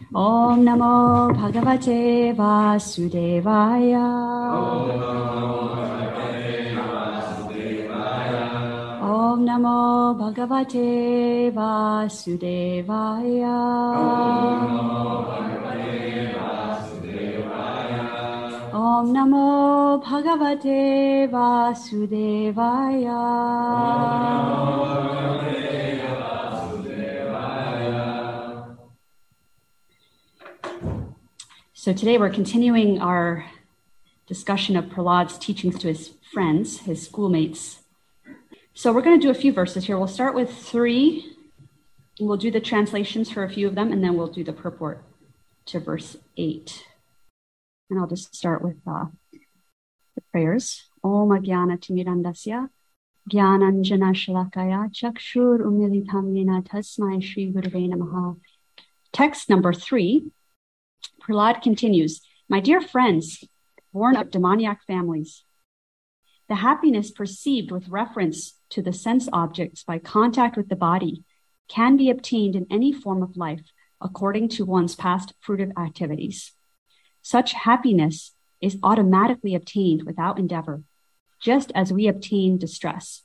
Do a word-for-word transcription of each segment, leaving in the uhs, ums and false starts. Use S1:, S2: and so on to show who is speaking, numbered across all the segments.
S1: Om Namo Bhagavate Vasudevaya. Om Namo Bhagavate Vasudevaya. Om Namo Bhagavate Vasudevaya. So today we're continuing our discussion of Prahlad's teachings to his friends, his schoolmates. So we're going to do a few verses here. We'll start with three. We'll do the translations for a few of them, and then we'll do the purport to verse eight. And I'll just start with uh, the prayers. Om Ajnana Timirandasya Jnananjana Shalakaya Chakshur Umilitam Yena Tasmai Shri Gurave Namaha. Text number three. Prahlad continues, my dear friends, born of demoniac families, the happiness perceived with reference to the sense objects by contact with the body can be obtained in any form of life according to one's past fruitive activities. Such happiness is automatically obtained without endeavor, just as we obtain distress.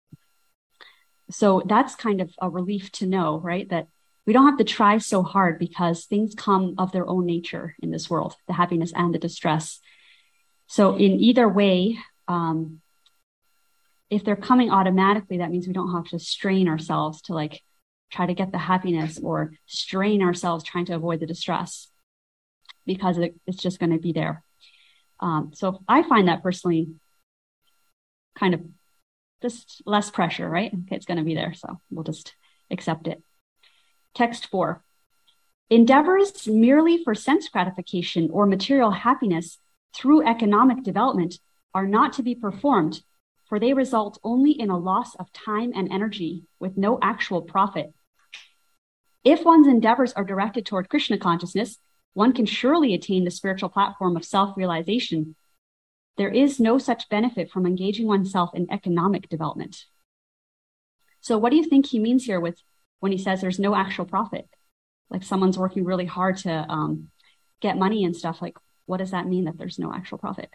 S1: So that's kind of a relief to know, right? That we don't have to try so hard because things come of their own nature in this world, the happiness and the distress. So in either way, um, if they're coming automatically, that means we don't have to strain ourselves to like try to get the happiness or strain ourselves trying to avoid the distress because it, it's just going to be there. Um, so I find that personally kind of just less pressure, right? Okay, it's going to be there. So we'll just accept it. Text four. Endeavors merely for sense gratification or material happiness through economic development are not to be performed, for they result only in a loss of time and energy with no actual profit. If one's endeavors are directed toward Krishna consciousness, one can surely attain the spiritual platform of self-realization. There is no such benefit from engaging oneself in economic development. So what do you think he means here with when he says there's no actual profit? Like someone's working really hard to um, get money and stuff. Like, what does that mean that there's no actual profit?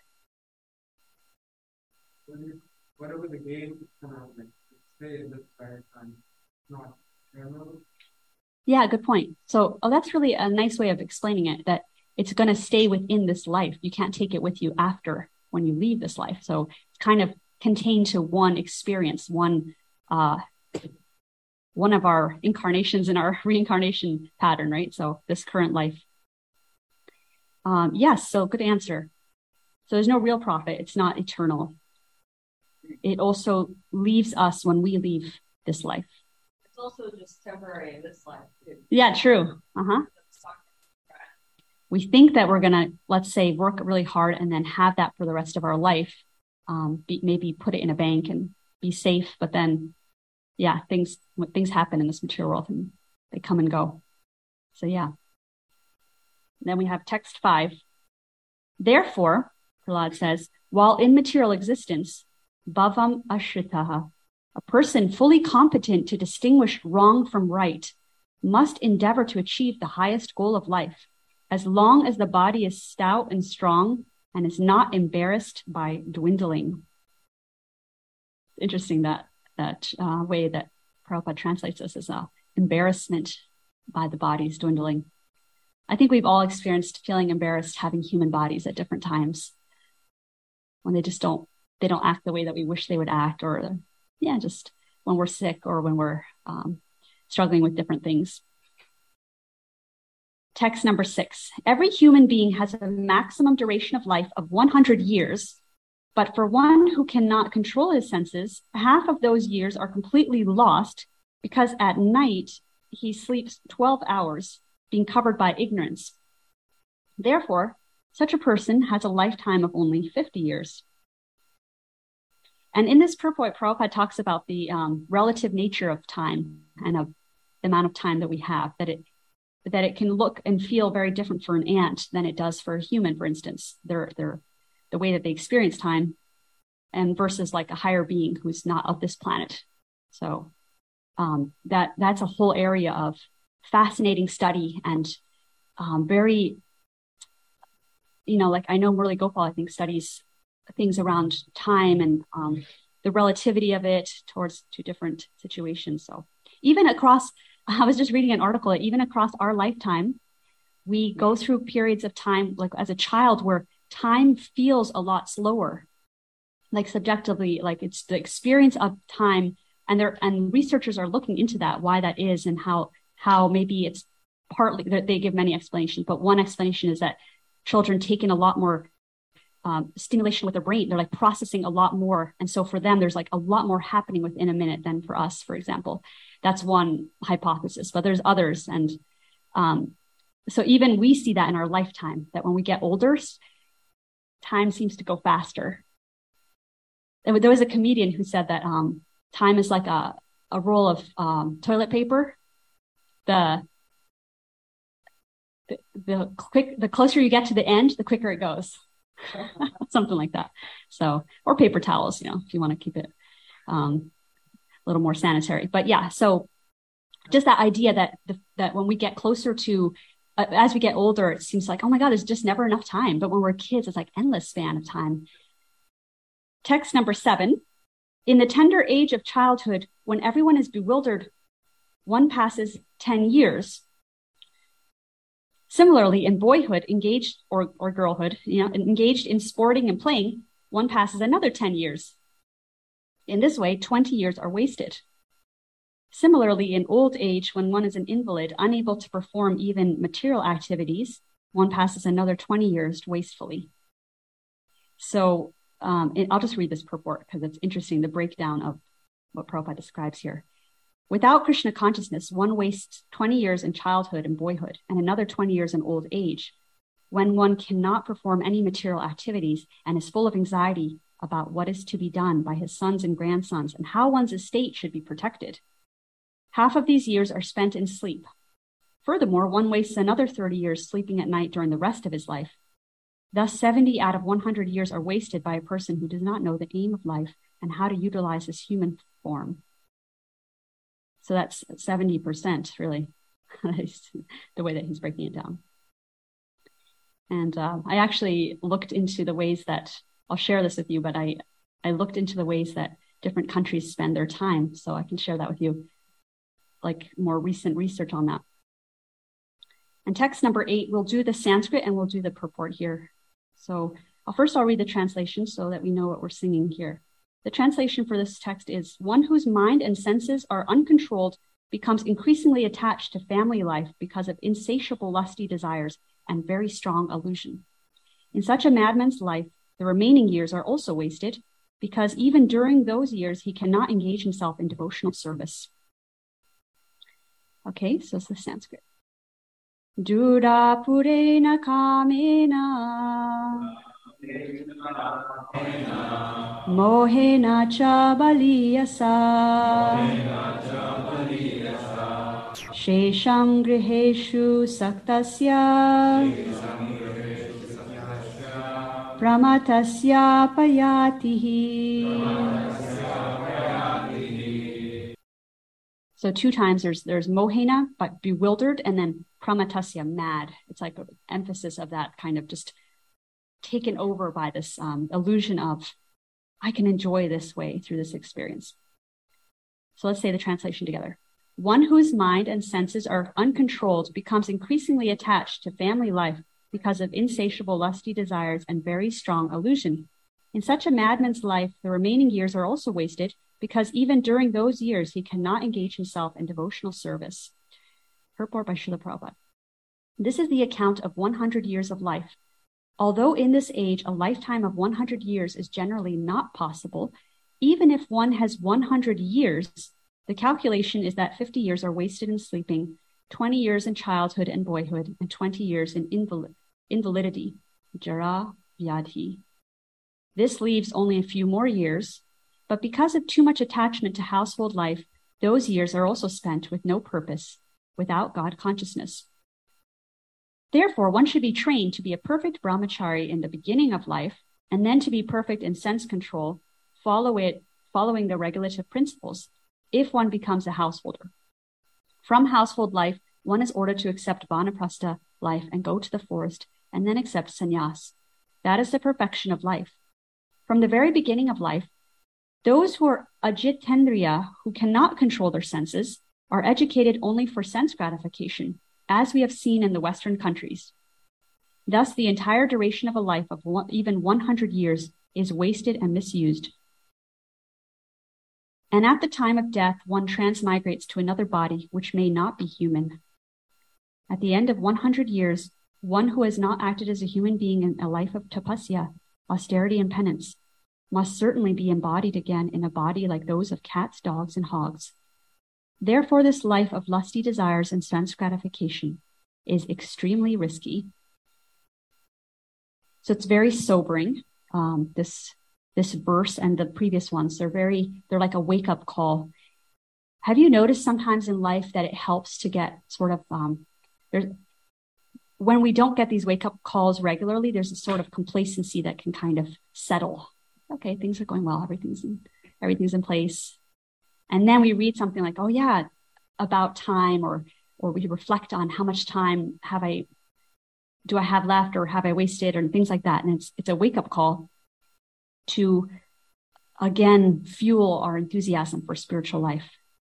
S2: Whatever the gain, um, like, say in this lifetime, not general.
S1: Yeah, good point. So, oh, that's really a nice way of explaining it, that it's going to stay within this life. You can't take it with you after when you leave this life. So it's kind of contained to one experience, one uh one of our incarnations in our reincarnation pattern, right? So this current life. Um, yes, so good answer. So there's no real profit. It's not eternal. It also leaves us when we leave this life.
S3: It's also just temporary in this life, too.
S1: Yeah, true. Uh-huh. We think that we're going to, let's say, work really hard and then have that for the rest of our life. Um, be, maybe put it in a bank and be safe, but then yeah, things things happen in this material world and they come and go. So yeah. Then we have text five. Therefore, Prahlad says, while in material existence, bhavam ashritaha, a person fully competent to distinguish wrong from right, must endeavor to achieve the highest goal of life, as long as the body is stout and strong and is not embarrassed by dwindling. Interesting that that uh, way that Prabhupada translates this as uh, embarrassment by the body's dwindling. I think we've all experienced feeling embarrassed having human bodies at different times when they just don't, they don't act the way that we wish they would act, or yeah, just when we're sick or when we're um, struggling with different things. Text number six. Every human being has a maximum duration of life of one hundred years. But for one who cannot control his senses, half of those years are completely lost because at night he sleeps twelve hours, being covered by ignorance. Therefore, such a person has a lifetime of only fifty years. And in this purport, Prabhupada talks about the um, relative nature of time and of the amount of time that we have, that it that it can look and feel very different for an ant than it does for a human, for instance. They're, they're the way that they experience time, and versus like a higher being who's not of this planet. So um, that that's a whole area of fascinating study and um, very, you know, like I know Murli Gopal, I think, studies things around time and um, the relativity of it towards two different situations. So even across, I was just reading an article that even across our lifetime, we go through periods of time, like as a child, where time feels a lot slower, like subjectively, like it's the experience of time. And there, and researchers are looking into that, why that is, and how, how maybe it's partly, they give many explanations, but one explanation is that children take in a lot more um, stimulation with their brain. They're like processing a lot more. And so for them, there's like a lot more happening within a minute than for us, for example. That's one hypothesis, but there's others. And um, so even we see that in our lifetime, that when we get older, time seems to go faster. And there was a comedian who said that um, time is like a, a roll of um, toilet paper. The, the the quick the closer you get to the end, the quicker it goes. Something like that. So, or paper towels, you know, if you want to keep it um, a little more sanitary. But yeah, so just that idea that the, that when we get closer to, uh, as we get older, it seems like, oh my God, there's just never enough time. But when we're kids, it's like endless span of time. Text number seven. In the tender age of childhood, when everyone is bewildered, one passes ten years. Similarly, in boyhood, engaged or, or girlhood, you know, engaged in sporting and playing, one passes another ten years. In this way, twenty years are wasted. Similarly, in old age, when one is an invalid, unable to perform even material activities, one passes another twenty years wastefully. So um, it, I'll just read this purport because it's interesting, the breakdown of what Prabhupada describes here. Without Krishna consciousness, one wastes twenty years in childhood and boyhood and another twenty years in old age, when one cannot perform any material activities and is full of anxiety about what is to be done by his sons and grandsons and how one's estate should be protected. Half of these years are spent in sleep. Furthermore, one wastes another thirty years sleeping at night during the rest of his life. Thus, seventy out of one hundred years are wasted by a person who does not know the aim of life and how to utilize his human form. So that's seventy percent, really, the way that he's breaking it down. And uh, I actually looked into the ways that, I'll share this with you, but I, I looked into the ways that different countries spend their time. So I can share that with you, like more recent research on that. And text number eight, we'll do the Sanskrit and we'll do the purport here. So I'll, first I'll read the translation so that we know what we're singing here. The translation for this text is, one whose mind and senses are uncontrolled becomes increasingly attached to family life because of insatiable lusty desires and very strong illusion. In such a madman's life, the remaining years are also wasted because even during those years, he cannot engage himself in devotional service. Okay, so it's the Sanskrit. Dura purena kamena Mohena cha baliyasa Shesham griheshu saktasya Pramatasya payatihi. So two times there's there's mohena, but bewildered, and then pramatasya, mad. It's like an emphasis of that kind of just taken over by this um, illusion of, I can enjoy this way through this experience. So let's say the translation together. One whose mind and senses are uncontrolled becomes increasingly attached to family life because of insatiable lusty desires and very strong illusion. In such a madman's life, the remaining years are also wasted because even during those years, he cannot engage himself in devotional service. Purport by Srila Prabhupada. This is the account of one hundred years of life. Although in this age, a lifetime of one hundred years is generally not possible, even if one has one hundred years, the calculation is that fifty years are wasted in sleeping, twenty years in childhood and boyhood, and twenty years in invalid, invalidity, jara vyadhi. This leaves only a few more years, but because of too much attachment to household life, those years are also spent with no purpose, without God consciousness. Therefore, one should be trained to be a perfect brahmachari in the beginning of life, and then to be perfect in sense control, follow it, following the regulative principles, if one becomes a householder. From household life, one is ordered to accept vanaprastha life and go to the forest and then accept sannyas. That is the perfection of life. From the very beginning of life, those who are ajitendriya, who cannot control their senses, are educated only for sense gratification, as we have seen in the Western countries. Thus, the entire duration of a life of one, even one hundred years is wasted and misused. And at the time of death, one transmigrates to another body which may not be human. At the end of one hundred years, one who has not acted as a human being in a life of tapasya, austerity and penance, must certainly be embodied again in a body like those of cats, dogs, and hogs. Therefore, this life of lusty desires and sense gratification is extremely risky. So it's very sobering. Um, this this verse and the previous ones, they're very, they're like a wake-up call. Have you noticed sometimes in life that it helps to get sort of, um, there's, when we don't get these wake-up calls regularly, there's a sort of complacency that can kind of settle. Okay, things are going well, everything's in, everything's in place. And then we read something like, oh yeah, about time, or or we reflect on how much time have I, do I have left, or have I wasted, or things like that. And it's it's a wake-up call to, again, fuel our enthusiasm for spiritual life.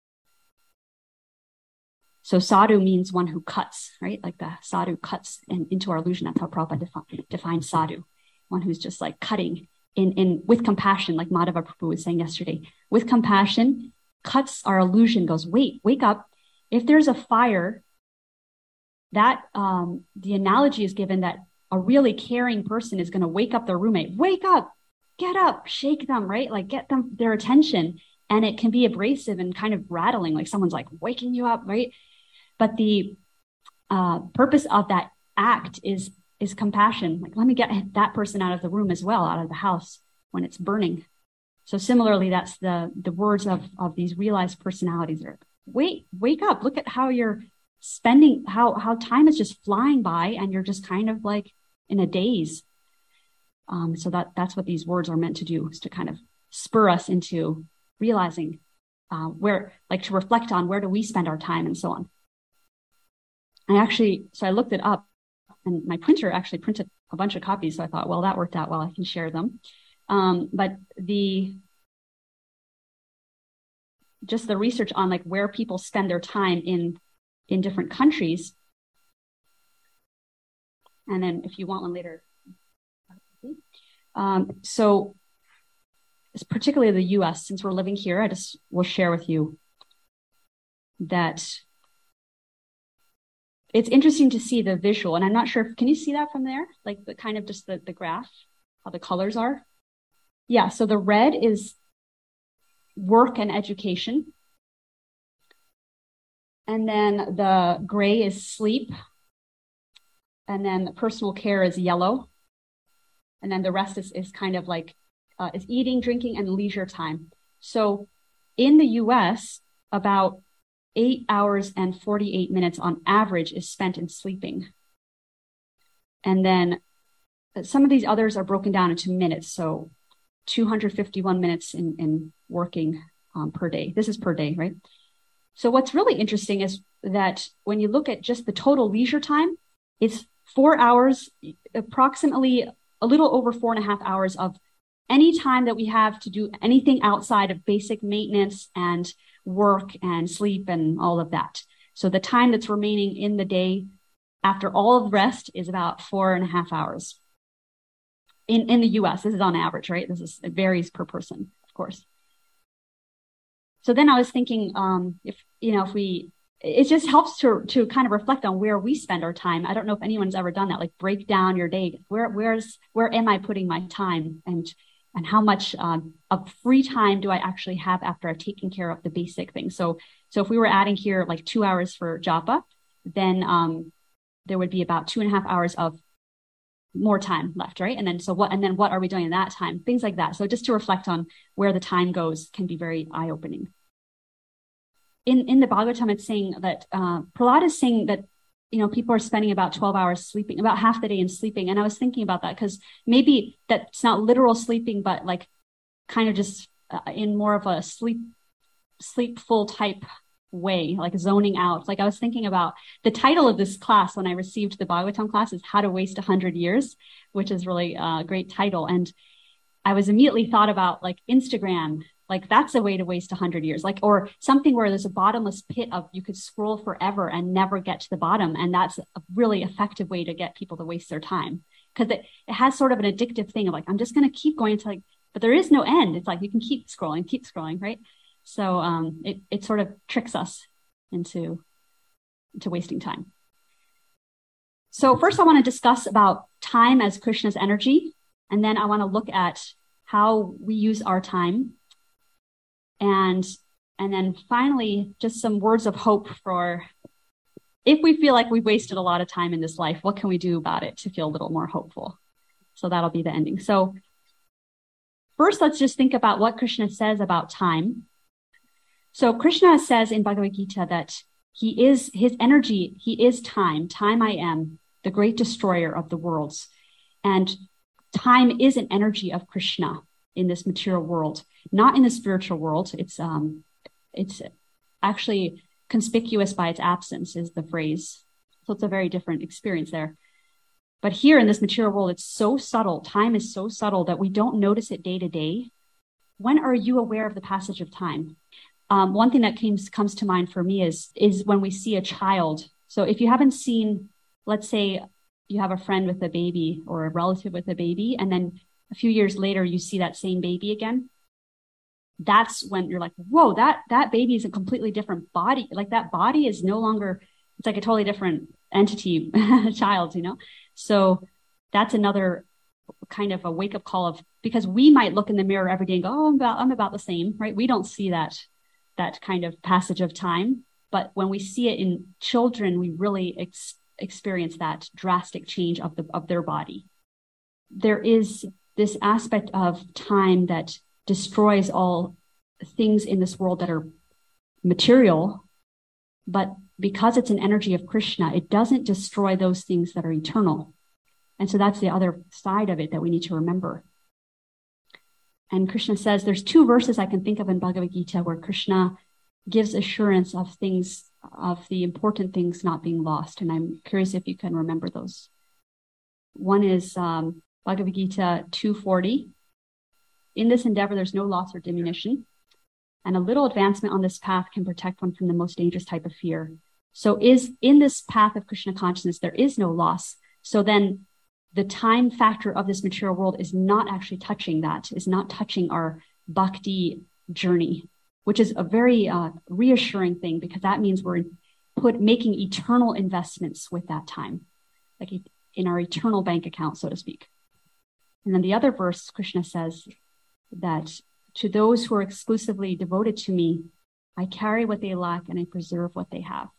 S1: So sadhu means one who cuts, right? Like the sadhu cuts in, into our illusion. That's how Prabhupada defi- defines sadhu. One who's just like cutting in, in with compassion, like Madhava Prabhu was saying yesterday. With compassion, cuts our illusion, goes, wait, wake up. If there's a fire, that um, the analogy is given that a really caring person is going to wake up their roommate. Wake up, get up, shake them, right? Like get them their attention. And it can be abrasive and kind of rattling, like someone's like waking you up, right? But the uh, purpose of that act is is compassion. Like, let me get that person out of the room as well, out of the house when it's burning. So similarly, that's the the words of of these realized personalities. Are, wait, wake up! Look at how you're spending, how how time is just flying by, and you're just kind of like in a daze. Um, so that that's what these words are meant to do, is to kind of spur us into realizing uh, where, like, to reflect on where do we spend our time and so on. I actually, so I looked it up, and my printer actually printed a bunch of copies. So I thought, well, that worked out well. I can share them. Um, but the, just the research on like where people spend their time in, in different countries. And then if you want one later. Um, so it's particularly the U S, since we're living here, I just will share with you that it's interesting to see the visual. And I'm not sure, if, can you see that from there? Like the kind of just the, the graph, how the colors are? Yeah, so the red is work and education. And then the gray is sleep. And then personal care is yellow. And then the rest is, is kind of like, uh, is eating, drinking, and leisure time. So in the U S, about eight hours and forty-eight minutes on average is spent in sleeping. And then some of these others are broken down into minutes. So two hundred fifty-one minutes in, in working um, per day. This is per day, right? So what's really interesting is that when you look at just the total leisure time, it's four hours, approximately a little over four and a half hours of any time that we have to do anything outside of basic maintenance and work and sleep and all of that. So the time that's remaining in the day after all of the rest is about four and a half hours. In, in the U S, this is on average, right? This is, it varies per person, of course. So then I was thinking, um, if, you know, if we, it just helps to, to kind of reflect on where we spend our time. I don't know if anyone's ever done that, like break down your day. Where, where's, where am I putting my time? And, and how much um, of free time do I actually have after I've taken care of the basic things? So, so if we were adding here like two hours for japa, then um, there would be about two and a half hours of more time left, right? And then so what? And then what are we doing in that time? Things like that. So just to reflect on where the time goes can be very eye-opening. In in the Bhagavatam, it's saying that uh, Prahlad is saying that, you know, people are spending about twelve hours sleeping, about half the day in sleeping. And I was thinking about that because maybe that's not literal sleeping, but like kind of just uh, in more of a sleep, sleepful type way, like zoning out. Like I was thinking about the title of this class when I received the Bhagavatam class is How to Waste a Hundred Years, which is really a great title. And I was immediately thought about like Instagram, like that's a way to waste a hundred years, like, or something where there's a bottomless pit of you could scroll forever and never get to the bottom. And that's a really effective way to get people to waste their time, because it, it has sort of an addictive thing of like, I'm just going to keep going to like, but there is no end. It's like, you can keep scrolling, keep scrolling. Right. So um, it, it sort of tricks us into, into wasting time. So first I want to discuss about time as Krishna's energy. And then I want to look at how we use our time. And, and then finally, just some words of hope for if we feel like we've wasted a lot of time in this life, what can we do about it to feel a little more hopeful? So that'll be the ending. So first, let's just think about what Krishna says about time. So Krishna says in Bhagavad Gita that he is his energy. He is time. Time I am, the great destroyer of the worlds. And time is an energy of Krishna in this material world, not in the spiritual world. It's um, it's actually conspicuous by its absence, is the phrase. So it's a very different experience there. But here in this material world, it's so subtle. Time is so subtle that we don't notice it day to day. When are you aware of the passage of time? Um, one thing that came, comes to mind for me is, is when we see a child. So if you haven't seen, let's say you have a friend with a baby or a relative with a baby, and then a few years later, you see that same baby again. That's when you're like, whoa, that, that baby is a completely different body. Like that body is no longer, it's like a totally different entity, child, you know? So that's another kind of a wake up call of, because we might look in the mirror every day and go, oh, I'm about, I'm about the same, right? We don't see that, that kind of passage of time. But when we see it in children, we really ex- experience that drastic change of the, of their body. There is this aspect of time that destroys all things in this world that are material, but because it's an energy of Krishna, it doesn't destroy those things that are eternal. And so that's the other side of it that we need to remember. And Krishna says, there's two verses I can think of in Bhagavad Gita where Krishna gives assurance of things, of the important things not being lost. And I'm curious if you can remember those. One is um, Bhagavad Gita two forty. In this endeavor, there's no loss or diminution, and a little advancement on this path can protect one from the most dangerous type of fear. So is in this path of Krishna consciousness, there is no loss. So then the time factor of this material world is not actually touching that, is not touching our bhakti journey, which is a very uh, reassuring thing, because that means we're put making eternal investments with that time, like in our eternal bank account, so to speak. And then the other verse, Krishna says that to those who are exclusively devoted to me, I carry what they lack and I preserve what they have.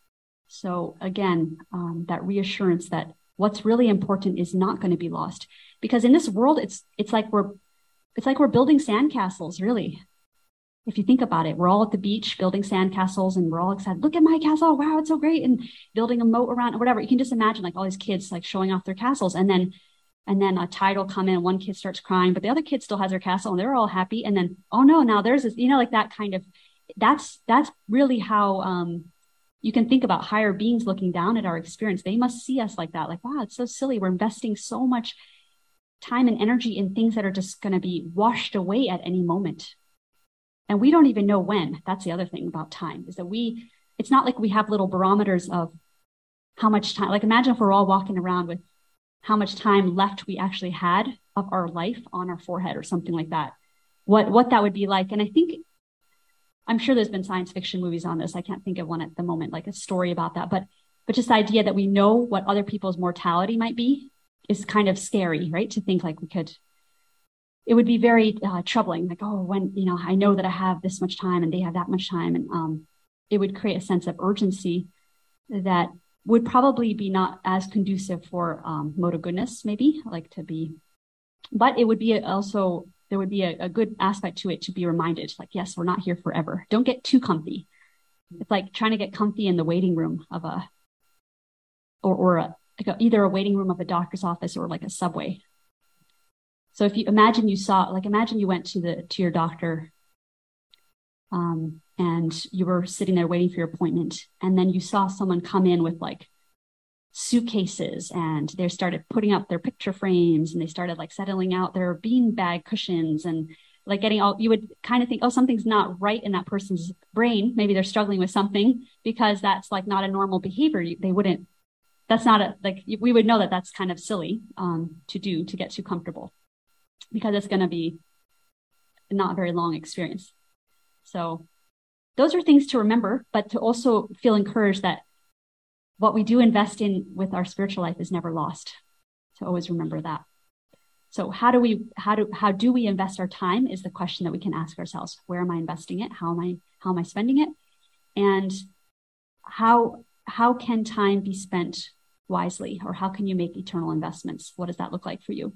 S1: So again, um, that reassurance that what's really important is not going to be lost, because in this world, it's it's like we're it's like we're building sandcastles, really. If you think about it, we're all at the beach building sandcastles and we're all excited. Look at my castle. Wow, it's so great. And building a moat around or whatever. You can just imagine like all these kids like showing off their castles. And then and then a tide will come in and one kid starts crying, but the other kid still has their castle and they're all happy. And then, oh no, now there's this, you know, like that kind of, that's, that's really how um, you can think about higher beings looking down at our experience. They must see us like that. Like, wow, it's so silly. We're investing so much time and energy in things that are just going to be washed away at any moment. And we don't even know when. That's the other thing about time, is that we, it's not like we have little barometers of how much time, like imagine if we're all walking around with how much time left we actually had of our life on our forehead or something like that. What, what that would be like. And I think, I'm sure there's been science fiction movies on this. I can't think of one at the moment, like a story about that, but, but just the idea that we know what other people's mortality might be is kind of scary, right? To think like we could, it would be very uh, troubling. Like, oh, when, you know, I know that I have this much time and they have that much time. And um, it would create a sense of urgency that would probably be not as conducive for um, mode of goodness, maybe like to be, but it would be also, there would be a, a good aspect to it to be reminded, like, yes, we're not here forever. Don't get too comfy. It's like trying to get comfy in the waiting room of a, or, or a, like a, either a waiting room of a doctor's office or like a subway. So if you imagine you saw, like, imagine you went to the, to your doctor um, and you were sitting there waiting for your appointment, and then you saw someone come in with like suitcases, and they started putting up their picture frames, and they started like settling out their beanbag cushions, and like getting all, you would kind of think, oh, something's not right in that person's brain. Maybe they're struggling with something, because that's like not a normal behavior. They wouldn't, that's not a, like, we would know that that's kind of silly um, to do, to get too comfortable, because it's going to be not a very long experience. So those are things to remember, but to also feel encouraged that what we do invest in with our spiritual life is never lost. So always remember that. So how do we, how do, how do we invest our time is the question that we can ask ourselves. Where am I investing it? How am I, how am I spending it? And how, how can time be spent wisely? Or how can you make eternal investments? What does that look like for you?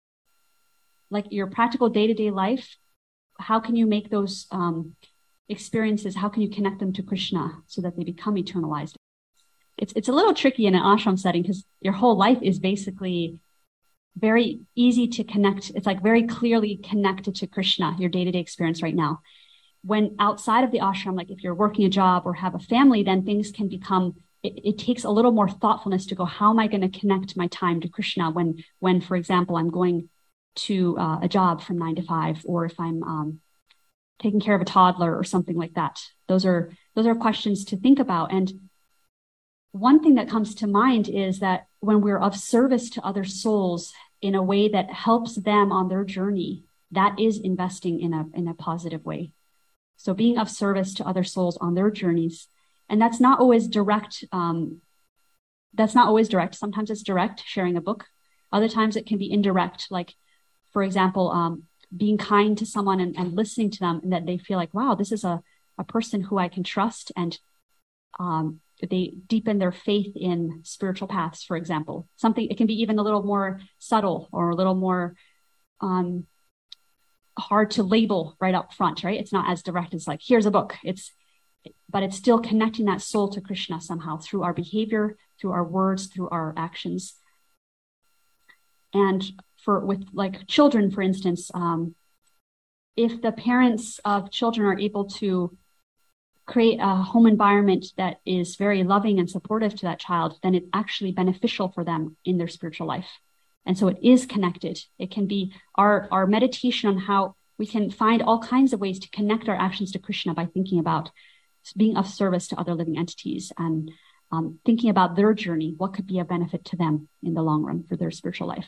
S1: Like your practical day-to-day life, how can you make those um, experiences, how can you connect them to Krishna so that they become eternalized? It's, it's a little tricky in an ashram setting, because your whole life is basically very easy to connect. It's like very clearly connected to Krishna, your day-to-day experience right now. When outside of the ashram, like if you're working a job or have a family, then things can become, it, it takes a little more thoughtfulness to go, how am I going to connect my time to Krishna when, when, for example, I'm going to uh, a job from nine to five, or if I'm um, taking care of a toddler or something like that. Those are, those are questions to think about. And one thing that comes to mind is that when we're of service to other souls in a way that helps them on their journey, that is investing in a, in a positive way. So being of service to other souls on their journeys, and that's not always direct. Um, that's not always direct. Sometimes it's direct, sharing a book. Other times it can be indirect. Like, for example, um, being kind to someone and, and listening to them, and that they feel like, wow, this is a, a person who I can trust, and um, they deepen their faith in spiritual paths, for example. Something, it can be even a little more subtle or a little more um, hard to label right up front, right? It's not as direct as like, here's a book. It's, but it's still connecting that soul to Krishna somehow through our behavior, through our words, through our actions. And for, with like children, for instance, um, if the parents of children are able to create a home environment that is very loving and supportive to that child, then it's actually beneficial for them in their spiritual life. And so it is connected. It can be our, our meditation on how we can find all kinds of ways to connect our actions to Krishna by thinking about being of service to other living entities, and um, thinking about their journey, what could be a benefit to them in the long run for their spiritual life.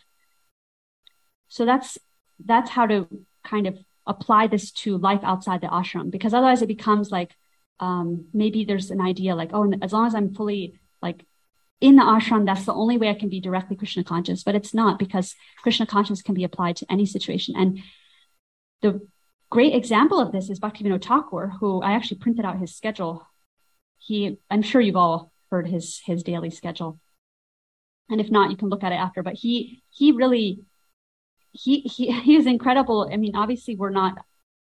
S1: So that's, that's how to kind of apply this to life outside the ashram, because otherwise it becomes like, um, maybe there's an idea like, oh, as long as I'm fully like in the ashram, that's the only way I can be directly Krishna conscious. But it's not, because Krishna conscious can be applied to any situation. And the great example of this is Bhaktivinoda Thakur, who I actually printed out his schedule. He, I'm sure you've all heard his, his daily schedule. And if not, you can look at it after, but he, he really, he, he, he is incredible. I mean, obviously we're not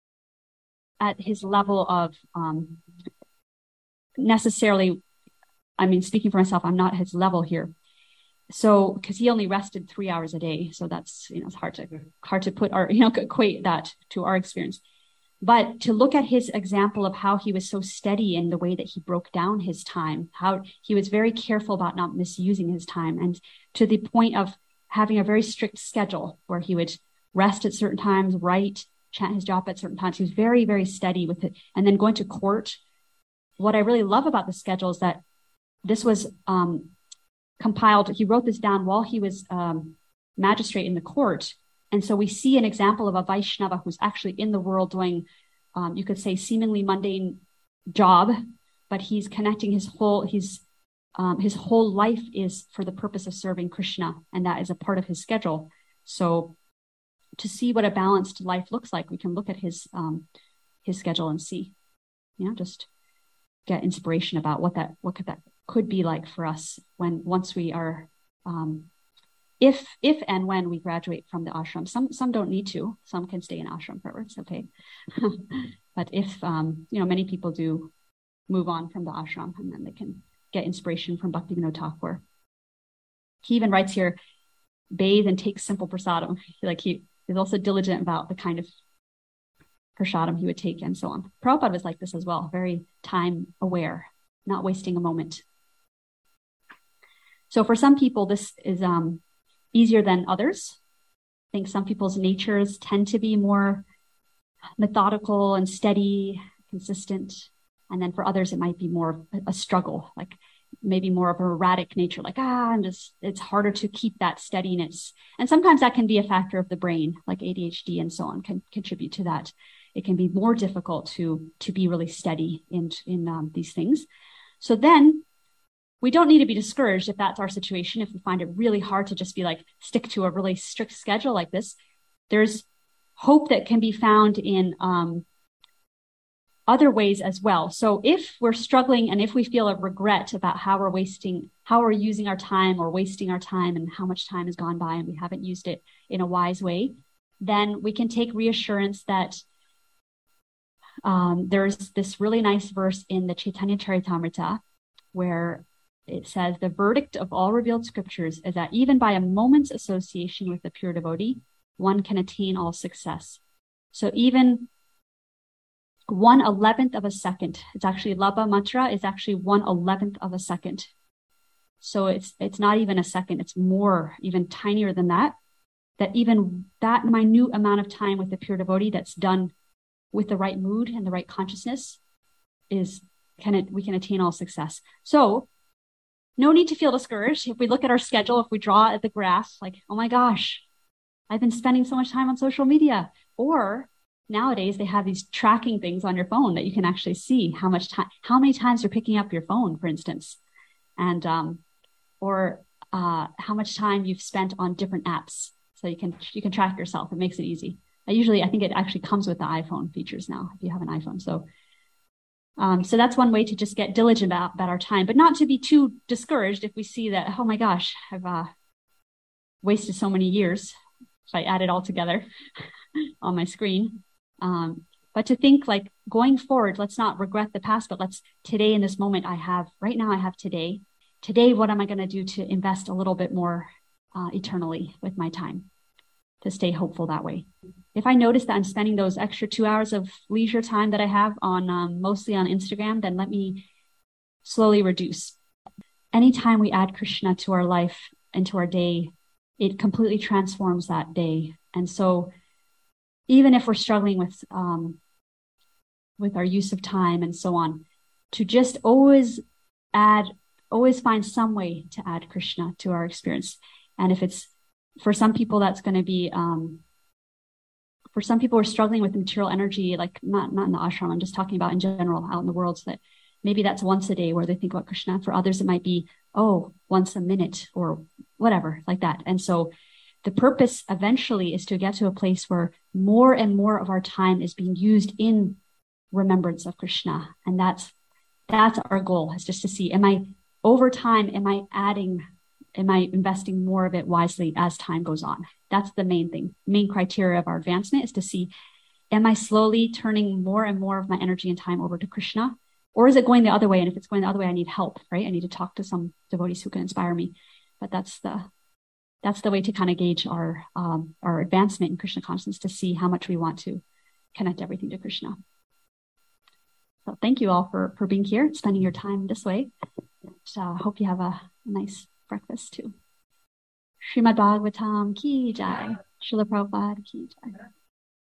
S1: at his level of, um, necessarily, I mean, speaking for myself, I'm not his level here. So, because he only rested three hours a day. So that's, you know, it's hard to, hard to put our, you know, equate that to our experience. But to look at his example of how he was so steady in the way that he broke down his time, how he was very careful about not misusing his time, and to the point of having a very strict schedule where he would rest at certain times, write, chant his japa at certain times. He was very, very steady with it. And then going to court. What I really love about the schedule is that this was um, compiled. He wrote this down while he was um, magistrate in the court. And so we see an example of a Vaishnava who's actually in the world doing, um, you could say, seemingly mundane job, but he's connecting his whole, he's, um, his whole life is for the purpose of serving Krishna, and that is a part of his schedule. So to see what a balanced life looks like, we can look at his, um, his schedule and see, you know, just get inspiration about what that, what could that could be like for us when, once we are, um, if, if and when we graduate from the ashram. Some, some don't need to, some can stay in ashram forever. It's okay. But if, um, you know, many people do move on from the ashram, and then they can get inspiration from Bhaktivinoda Thakur. He even writes here, bathe and take simple prasadam. Like he is also diligent about the kind of prasadam he would take and so on. Prabhupada was like this as well, very time aware, not wasting a moment. So for some people, this is um, easier than others. I think some people's natures tend to be more methodical and steady, consistent. And then for others, it might be more a struggle, like maybe more of an erratic nature, like, ah, I'm just, it's harder to keep that steadiness. And sometimes that can be a factor of the brain, like A D H D and so on can contribute to that. It can be more difficult to, to be really steady in, in um, these things. So then we don't need to be discouraged if that's our situation. If we find it really hard to just be like, stick to a really strict schedule like this, there's hope that can be found in um, other ways as well. So if we're struggling and if we feel a regret about how we're wasting, how we're using our time or wasting our time and how much time has gone by and we haven't used it in a wise way, then we can take reassurance that um, there's this really nice verse in the Chaitanya Charitamrita where it says, the verdict of all revealed scriptures is that even by a moment's association with the pure devotee, one can attain all success. So even one eleventh of a second, it's actually Labha Matra is actually one eleventh of a second. So it's it's not even a second, it's more, even tinier than that, that even that minute amount of time with the pure devotee that's done with the right mood and the right consciousness is, can it, we can attain all success. So no need to feel discouraged. If we look at our schedule, if we draw at the graph, like, oh my gosh, I've been spending so much time on social media. Or nowadays they have these tracking things on your phone that you can actually see how much time, how many times you're picking up your phone, for instance, and um, or uh, how much time you've spent on different apps. So you can you can track yourself. It makes it easy. I usually, I think it actually comes with the iPhone features now if you have an iPhone. So. Um, so that's one way to just get diligent about, about our time, but not to be too discouraged if we see that, oh my gosh, I've uh, wasted so many years if I add it all together on my screen. Um, but to think like going forward, let's not regret the past, but let's today in this moment I have, right now I have today. Today, what am I going to do to invest a little bit more uh, eternally with my time to stay hopeful that way? If I notice that I'm spending those extra two hours of leisure time that I have on um, mostly on Instagram, then let me slowly reduce. Anytime we add Krishna to our life and to our day, it completely transforms that day. And so even if we're struggling with um, with our use of time and so on, to just always add, always find some way to add Krishna to our experience. And if it's, for some people, that's going to be, um, for some people who are struggling with material energy, like not, not in the ashram, I'm just talking about in general out in the world, so that maybe that's once a day where they think about Krishna. For others, it might be, oh, once a minute or whatever, like that. And so the purpose eventually is to get to a place where more and more of our time is being used in remembrance of Krishna. And that's, that's our goal, is just to see, am I, over time, am I adding, am I investing more of it wisely as time goes on? That's the main thing. Main criteria of our advancement is to see, am I slowly turning more and more of my energy and time over to Krishna? Or is it going the other way? And if it's going the other way, I need help, right? I need to talk to some devotees who can inspire me. But that's the that's the way to kind of gauge our um, our advancement in Krishna consciousness, to see how much we want to connect everything to Krishna. So thank you all for, for being here, spending your time this way. I uh, hope you have a, a nice breakfast too. Srimad Bhagavatam ki jai. Srila Prabhupada ki jai.